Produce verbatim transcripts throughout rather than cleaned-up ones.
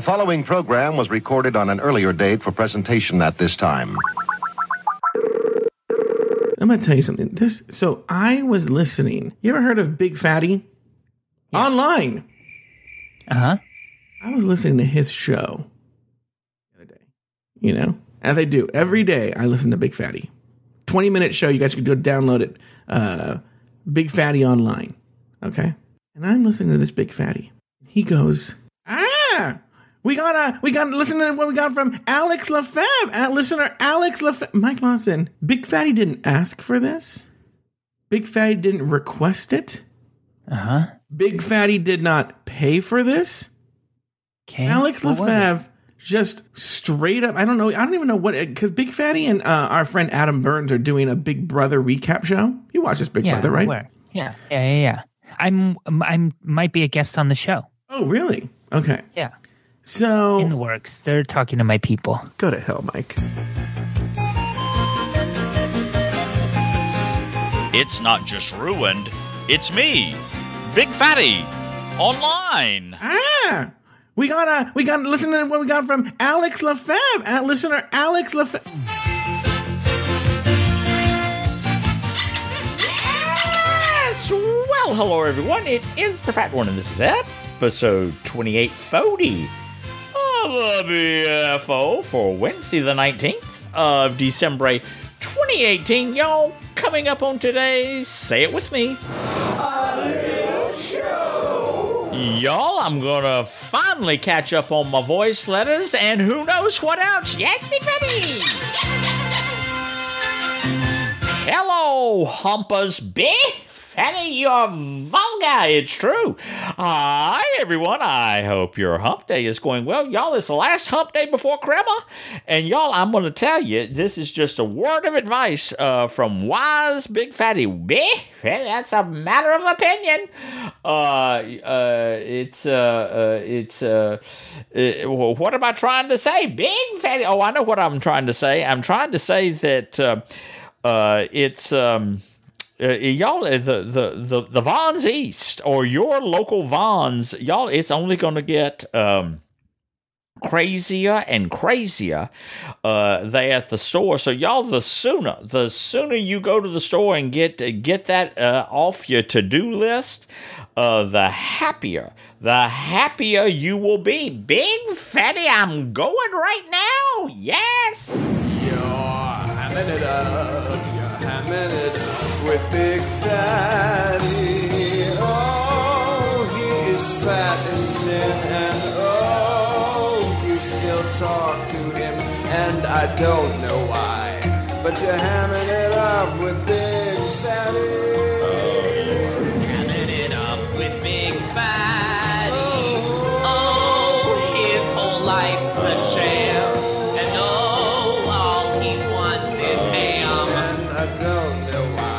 The following program was recorded on an earlier date for presentation at this time. I'm going to tell you something. This So I was listening. You ever heard of Big Fatty? Yeah. Online. Uh-huh. I was listening to his show the other day. You know, as I do. Every day I listen to Big Fatty. twenty-minute show. You guys can do it, download it. Uh, Big Fatty Online. Okay? And I'm listening to this Big Fatty. He goes, ah, we gotta, we gotta listen to what we got from Alex Lefebvre. Uh, listener Alex Lefebvre. Mike Lawson, Big Fatty didn't ask for this. Big Fatty didn't request it. Uh-huh. Big Fatty did not pay for this. Okay. Alex What Lefebvre just straight up, I don't know, I don't even know what, because Big Fatty and uh, our friend Adam Burns are doing a Big Brother recap show. You watch this Big yeah, Brother, right? Where? Yeah, yeah, yeah, yeah. I'm, I'm, might be a guest on the show. Oh, really? Okay. Yeah. So in the works. They're talking to my people. Go to hell, Mike. It's not just ruined, it's me, Big Fatty, online. Ah, we gotta, we gotta listen to what we got from Alex Lefebvre. Uh, listener Alex Lefebvre. Yes! Well, hello everyone. It is the Fat One, and this is episode twenty-eight forty of the B F O for Wednesday the nineteenth of December twenty eighteen. Y'all, coming up on today's Say It With Me A Little Show. Y'all, I'm gonna finally catch up on my voice letters and who knows what else. Yes, me buddy. Hello, humpers. B. Fatty, you're vulgar. It's true. Hi, everyone. I hope your hump day is going well. Y'all, it's the last hump day before Crema. And y'all, I'm going to tell you, this is just a word of advice uh, from wise Big Fatty. B. That's a matter of opinion. Uh, uh, it's, uh, uh, it's, uh, uh, what am I trying to say? Big Fatty. Oh, I know what I'm trying to say. I'm trying to say that, uh, uh, it's, um, Uh, y'all, the, the, the, the Vons East, or your local Vons, y'all, it's only going to get um, crazier and crazier uh, there at the store. So, y'all, the sooner, the sooner you go to the store and get, get that uh, off your to-do list, uh, the happier, the happier you will be. Big Fatty, I'm going right now. Yes. You're hamming it up. You're hamming it up. With Big Fatty, oh, he is fat as sin, and oh, you still talk to him, and I don't know why, but you're hamming it up with Big Fatty. Oh, you're hamming it up with Big Fatty. Oh, oh his whole life's a sham, and oh, all he wants is ham, and I don't know why.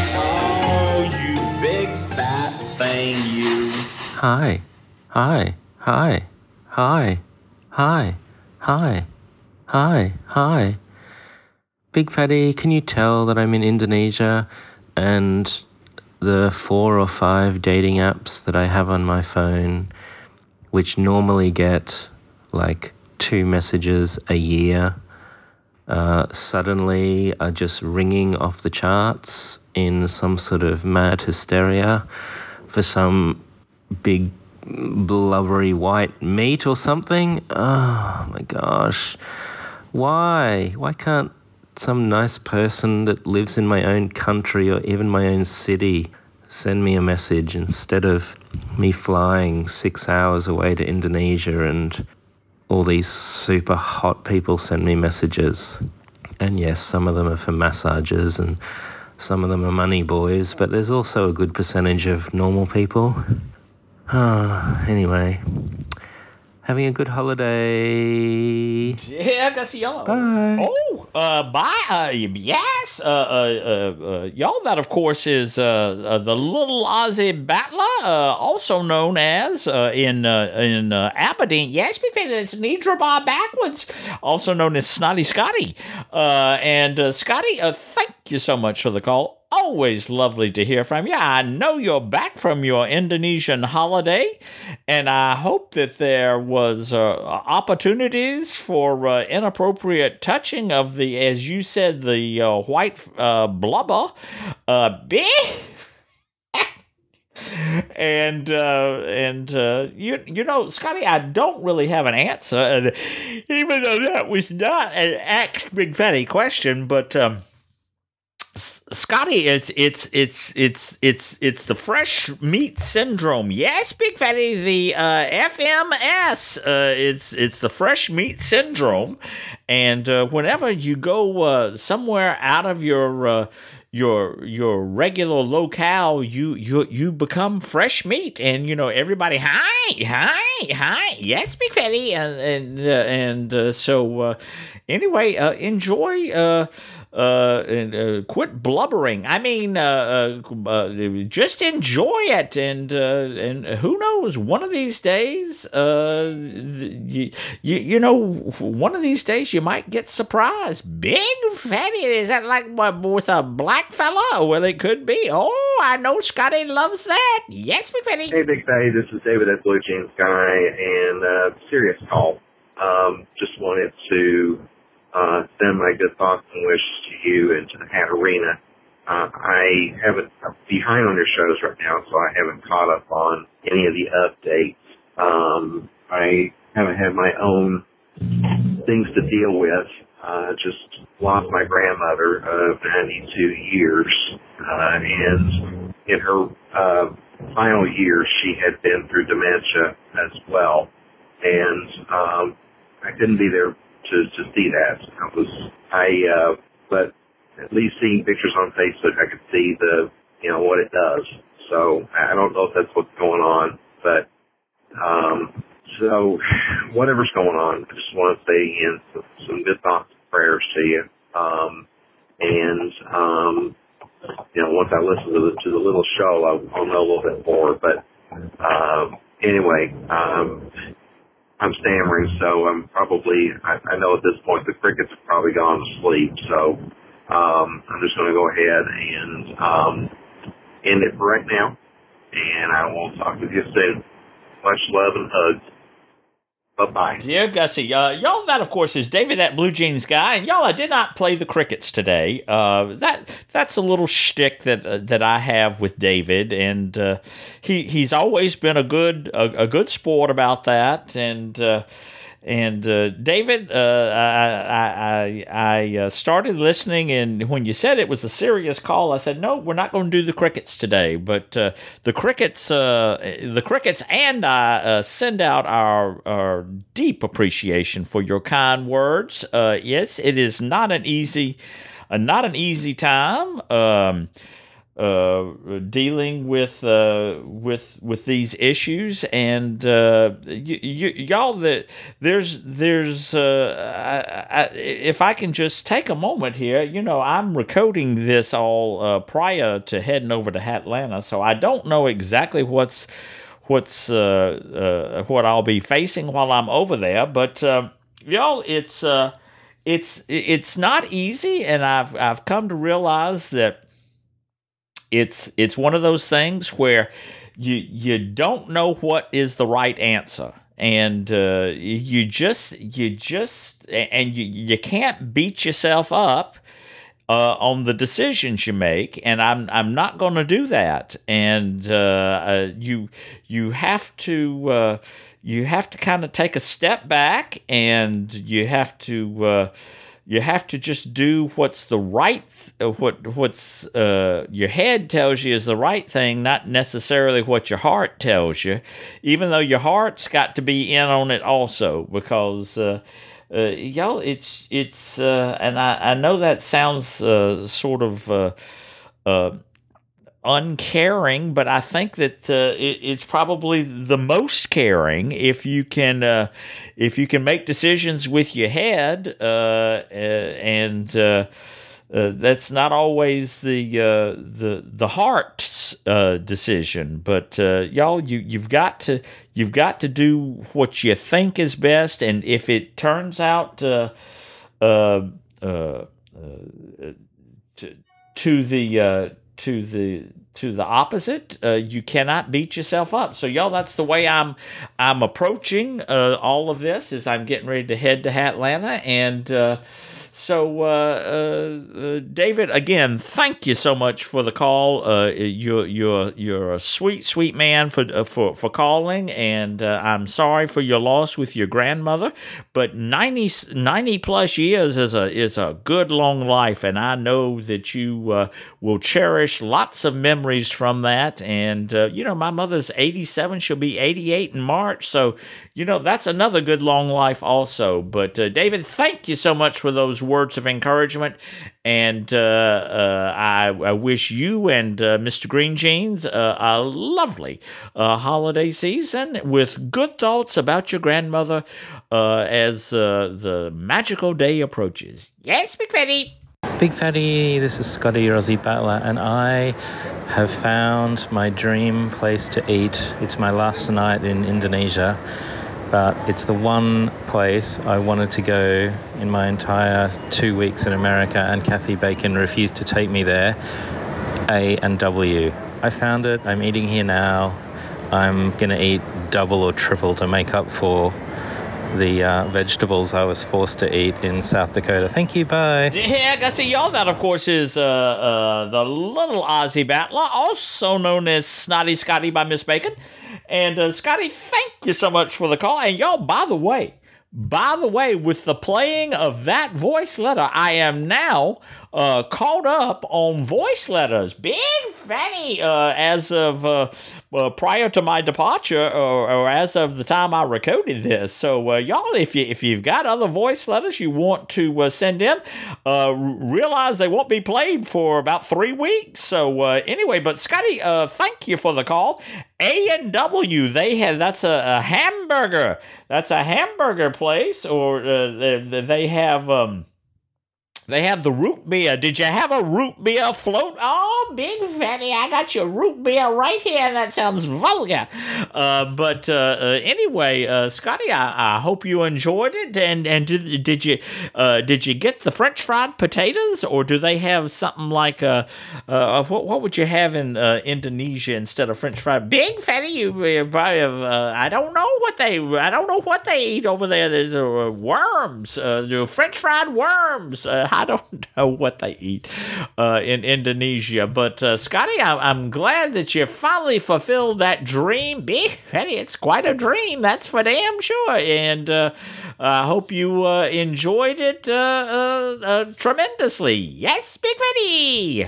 Thing you. Hi, hi, hi, hi, hi, hi, hi, hi. Big Fatty, can you tell that I'm in Indonesia and the four or five dating apps that I have on my phone, which normally get like two messages a year, uh, suddenly are just ringing off the charts in some sort of mad hysteria for some big blubbery white meat or something? Oh my gosh. Why? Why can't some nice person that lives in my own country or even my own city send me a message instead of me flying six hours away to Indonesia and all these super hot people send me messages? And yes, some of them are for massages and some of them are money boys, but there's also a good percentage of normal people. Ah, anyway, having a good holiday. Yeah, that's yellow. Bye. Oh, uh, bye. Uh, yes. Uh, uh, uh, uh, y'all, that of course is uh, uh, the little Aussie battler, uh, also known as uh, in uh, in uh, Aberdeen. Yes, it's Nidra Bar backwards, also known as Snotty Scotty. Uh, and uh, Scotty, uh, thank you so much for the call. always lovely to hear from you. I know you're back from your Indonesian holiday, and I hope that there was uh, opportunities for uh, inappropriate touching of the, as you said, the uh, white uh, blubber. Uh, And uh, and uh, you you know, Scotty, I don't really have an answer, uh, even though that was not an asked Big Fatty question. But um, S- Scotty, it's it's it's it's it's it's the fresh meat syndrome. Yes, Big Fatty, the uh, F M S. Uh, it's it's the fresh meat syndrome, and uh, whenever you go uh, somewhere out of your uh, your your regular locale, you you you become fresh meat, and you know everybody. Hi, hi, hi. Yes, Big Fatty, and and uh, and uh, so uh, anyway, uh, enjoy. Uh, Uh, and uh, quit blubbering. I mean, uh, uh, uh, just enjoy it, and uh, and who knows? One of these days, uh, you, you you know, one of these days you might get surprised. Big Fatty, is that like with a black fella? Well, it could be. Oh, I know Scotty loves that. Yes, Big Fatty. Hey, Big Fatty, this is David at Blue Jeans Guy, and uh, serious call. Um, just wanted to. Uh, send my good thoughts and wishes to you and to the Hat Arena. Uh, I haven't, I'm behind on your shows right now, so I haven't caught up on any of the updates. Um, I haven't had my own things to deal with. Uh, just lost my grandmother of ninety-two years, uh, and in her, uh, final years, she had been through dementia as well. And, um, I couldn't be there to, to see that. I was, I, uh, but at least seeing pictures on Facebook, I could see the, you know, what it does. So I don't know if that's what's going on, but, um, so whatever's going on, I just want to say again some, some good thoughts and prayers to you. Um, and, um, you know, once I listen to the, to the little show, I'll, I'll know a little bit more, but, um, anyway, um, I'm stammering, so I'm probably, I, I know at this point the crickets have probably gone to sleep, so um, I'm just going to go ahead and um, end it for right now, and I will talk with you soon. Much love and hugs. Bye-bye. Dear Gussie, uh, y'all, that, of course, is David, that Blue Jeans Guy. And y'all, I did not play the crickets today. Uh, that That's a little shtick that uh, that I have with David. And uh, he he's always been a good a, a good sport about that. And uh, and uh, David, uh, I I, I uh, started listening, and when you said it was a serious call, I said, no, we're not going to do the crickets today. But uh, the crickets, uh, the crickets, and I uh, send out our, our deep appreciation for your kind words. Uh, yes, it is not an easy, uh, not an easy time. Um, uh, dealing with uh, with with these issues, and uh, y- y- y'all, that there's there's uh, I, I, if I can just take a moment here, you know, I'm recording this all uh, prior to heading over to Atlanta, so I don't know exactly what's what's uh, uh, what I'll be facing while I'm over there, but uh, y'all, it's uh, it's it's not easy, and I've I've come to realize that. It's it's one of those things where you you don't know what is the right answer, and uh, you just you just and you you can't beat yourself up uh, on the decisions you make. And I'm I'm not going to do that. And uh, uh, you you have to uh, you have to kind of take a step back, and you have to. Uh, You have to just do what's the right, th- what what's uh, your head tells you is the right thing, not necessarily what your heart tells you. Even though your heart's got to be in on it also, because uh, uh, y'all, it's it's, uh, and I, I know that sounds uh, sort of uh, uh, uncaring, but I think that uh, it, it's probably the most caring if you can uh, if you can make decisions with your head, uh, uh, and uh, uh, that's not always the uh, the the heart's uh, decision. But uh, y'all, you you've got to you've got to do what you think is best, and if it turns out uh, uh, uh, uh, to to the uh, to the to the opposite, uh, you cannot beat yourself up. So y'all, that's the way I'm I'm approaching uh, all of this. Is I'm getting ready to head to Atlanta, and uh, so uh, uh, uh, David, again, thank you so much for the call. Uh, you're you're you're a sweet sweet man for uh, for for calling, and uh, I'm sorry for your loss with your grandmother. But ninety, ninety plus years is a is a good long life, and I know that you uh, will cherish lots of memories from that. And uh, you know, my mother's eighty-seven; she'll be eighty-eight in March. So you know, that's another good long life also. But uh, David, thank you so much for those words of encouragement, and uh, uh, I, I wish you and uh, Mister Green Jeans uh, a lovely uh, holiday season with good thoughts about your grandmother uh, as uh, the magical day approaches. Yes, Big Fatty. Big Fatty, this is Scotty, your Aussie battler, and I have found my dream place to eat. It's my last night in Indonesia, but it's the one place I wanted to go in my entire two weeks in America, and Kathy Bacon refused to take me there. A and W. I found it. I'm eating here now. I'm going to eat double or triple to make up for the uh, vegetables I was forced to eat in South Dakota. Thank you, bye. Yeah, I see y'all. That, of course, is uh, uh, the little Aussie battler, also known as Snotty Scotty by Miss Bacon. And uh, Scotty, thank you so much for the call. And y'all, by the way, by the way, with the playing of that voice letter, I am now uh, caught up on voice letters. Big Fatty, uh, as of uh, uh, prior to my departure, or, or as of the time I recorded this. So, uh, y'all, if you if you've got other voice letters you want to uh, send in, uh, realize they won't be played for about three weeks. So, uh, anyway, but Scotty, uh, thank you for the call. A and W, they have that's a, a hamburger. That's a hamburger place, or uh, they, they have um, they have the root beer. Did you have a root beer float? Oh, Big Fatty, I got your root beer right here. That sounds vulgar. Uh, but uh, uh, anyway, uh, Scotty, I, I hope you enjoyed it. And and did, did you uh, did you get the French fried potatoes, or do they have something like a uh, what what would you have in uh, Indonesia instead of French fried? Big Fatty, you probably have, uh, I don't know what they I don't know what they eat over there. There's uh, worms, uh, French fried worms. Uh, I don't know what they eat uh, in Indonesia. But, uh, Scotty, I- I'm glad that you finally fulfilled that dream. Big Fatty, it's quite a dream. That's for damn sure. And uh, I hope you uh, enjoyed it uh, uh, uh, tremendously. Yes, Big Fatty!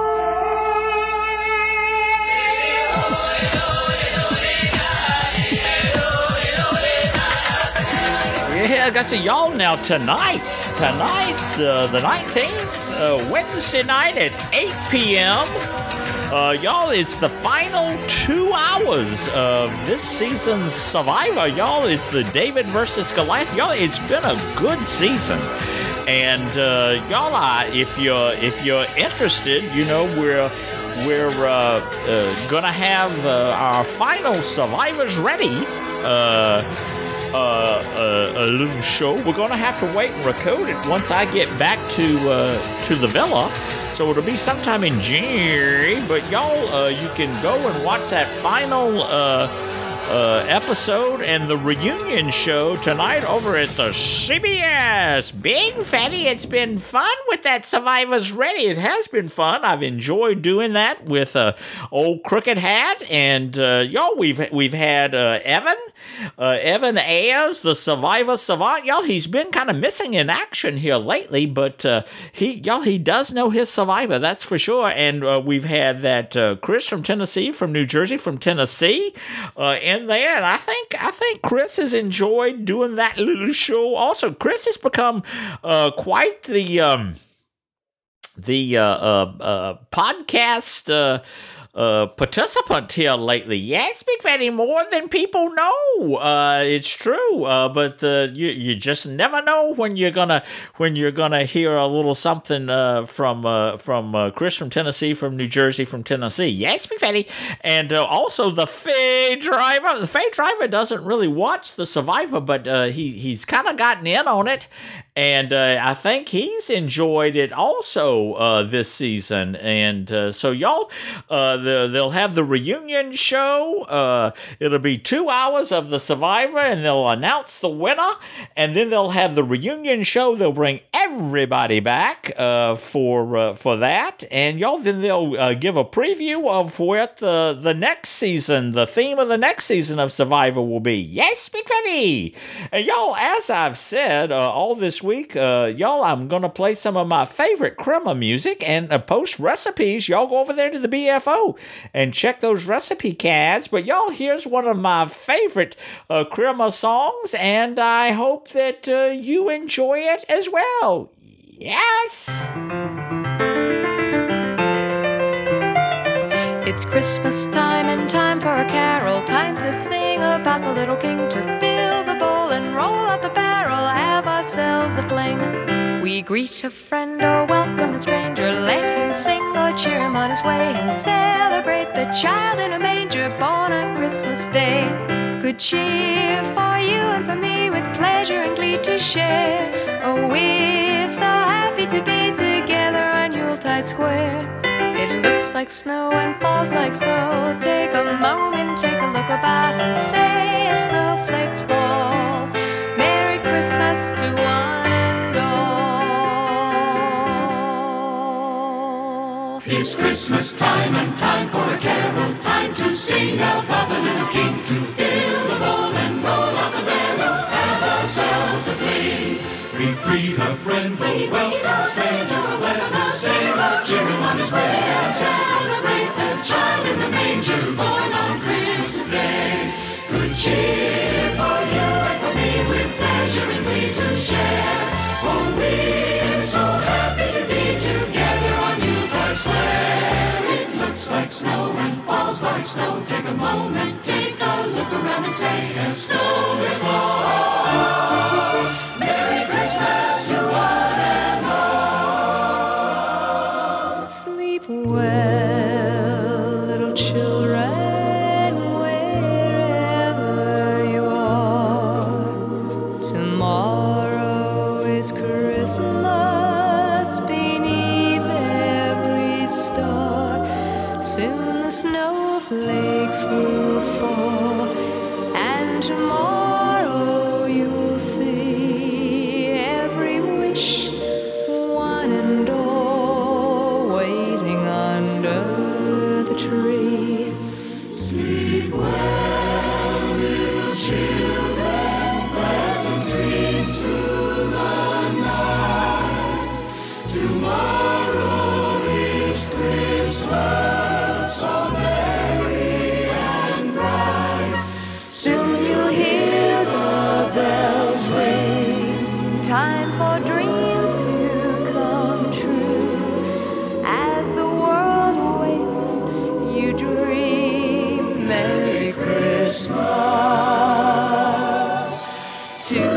Yeah, I got to see y'all now tonight. Tonight, uh, the nineteenth, uh, Wednesday night at eight p.m. Uh, y'all, it's the final two hours of this season's Survivor. Y'all, it's the David versus Goliath. Y'all, it's been a good season. And uh, y'all, uh, if you're if you're interested, you know, we're we're uh, uh, gonna have uh, our final Survivors ready. Uh, Uh, uh, a little show. We're gonna have to wait and record it once I get back to uh, to the villa, so it'll be sometime in January. But y'all, uh, you can go and watch that final uh, uh, episode and the reunion show tonight over at the C B S. Big Fatty, it's been fun with that Survivors Ready. It has been fun. I've enjoyed doing that with uh, old Crooked Hat, and uh, y'all, we've we've had uh, Evan. Uh, Evan Ayers, the Survivor Savant, y'all, he's been kind of missing in action here lately, but uh, he, y'all, he does know his Survivor, that's for sure. And uh, we've had that uh, Chris from Tennessee, from New Jersey, from Tennessee, uh, in there, and I think I think Chris has enjoyed doing that little show. Also, Chris has become uh, quite the um, the uh, uh, uh, podcast. Uh, Uh, participant here lately. Yes, Big Fatty, more than people know. Uh, it's true. Uh, but uh, you you just never know when you're gonna when you're gonna hear a little something uh, from uh, from uh, Chris from Tennessee, from New Jersey, from Tennessee. Yes, Big Fatty, and uh, also the Faye Driver. The Faye Driver doesn't really watch the Survivor, but uh, he he's kind of gotten in on it. And uh, I think he's enjoyed it also uh, this season. And uh, so y'all, uh, the, they'll have the reunion show. Uh, it'll be two hours of the Survivor, and they'll announce the winner. And then they'll have the reunion show. They'll bring everybody back uh, for uh, for that. And y'all, then they'll uh, give a preview of what the, the next season, the theme of the next season of Survivor will be. Yes, Big Fatty! And y'all, as I've said uh, all this week, uh, y'all, I'm going to play some of my favorite crema music and uh, post recipes. Y'all go over there to the B F O and check those recipe cards. But y'all, here's one of my favorite uh, crema songs, and I hope that uh, you enjoy it as well. Yes! It's Christmas time and time for a carol. Time to sing about the little king, to fill the bowl and roll out the barrel, have ourselves a fling. We greet a friend or welcome a stranger, let him sing or cheer him on his way, and celebrate the child in a manger born on Christmas Day. Good cheer for you and for me, with pleasure and glee to share. Oh, we're so happy to be together on Yuletide Square. It looks like snow and falls like snow. Take a moment, take a look about and say as snowflakes fall. Merry Christmas to one and all. It's Christmas time and time for a carol. Time to sing about the little king, to fill the bowl and roll out the barrel, have ourselves a fling. We greet a friend, we welcome a stranger, welcome a sailor, cheer him on his way, and celebrate the child in the manger, born on Christmas Day. Good cheer for you and for me, with pleasure and glee to share. Oh, we're so happy to be together on Yuletide Square. It looks like snow and falls like snow. Take a moment, take a look around and say, as snow is fall. Merry Christmas to one and all. Sleep well, little children, wherever you are. Tomorrow is Christmas beneath every star. Soon the snowflakes will fall, and tomorrow you'll see every wish, one and all, waiting under the tree. Sleep well, little children, pleasant dreams through the night. Tomorrow is Christmas, so merry and bright. Soon you'll hear the bells ring, time for dreams to come true. As the world waits, you dream. Merry Christmas to you.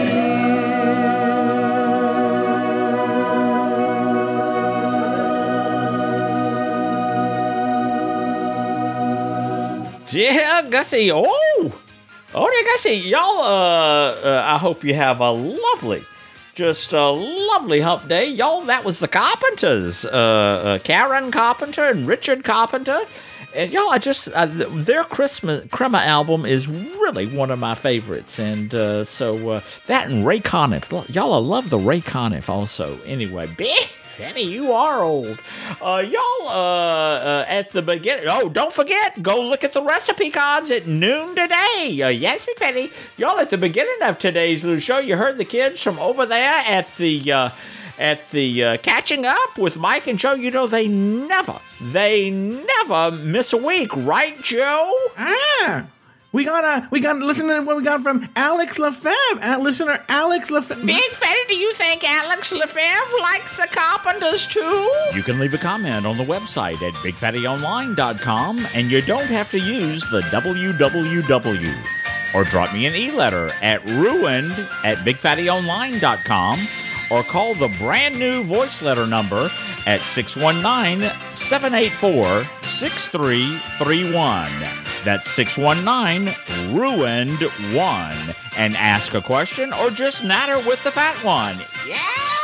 Yeah, Gussie. Oh! Oh, dear Gussie. Y'all, uh, uh, I hope you have a lovely, just a lovely hump day. Y'all, that was the Carpenters. Uh, uh, Karen Carpenter and Richard Carpenter. And y'all, I just, uh, their Christmas Crema album is really one of my favorites. And uh, so uh, that and Ray Conniff. Y'all, I love the Ray Conniff also. Anyway, Bill. Fanny, you are old. Uh, y'all, uh, uh, at the beginning, oh, don't forget, go look at the recipe cards at noon today. Uh, yes, Big Fanny. Y'all, at the beginning of today's little show, you heard the kids from over there at the, uh, at the, uh, Catching Up with Mike and Joe. You know, they never, they never miss a week, right, Joe? Ah! We gotta, we gotta listen to what we got from Alex Lefebvre, uh, listener Alex Lefebvre. Big Fatty, do you think Alex Lefebvre likes the Carpenters too? You can leave a comment on the website at big fatty online dot com, and you don't have to use the W W W. Or drop me an e-letter at ruined at big fatty online dot com, or call the brand new voice letter number at six one nine, seven eight four, six three three one. That's six one nine, ruined one. And ask a question or just natter with the fat one. Yes!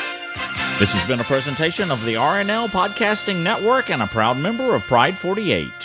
This has been a presentation of the R N L Podcasting Network and a proud member of Pride forty-eight.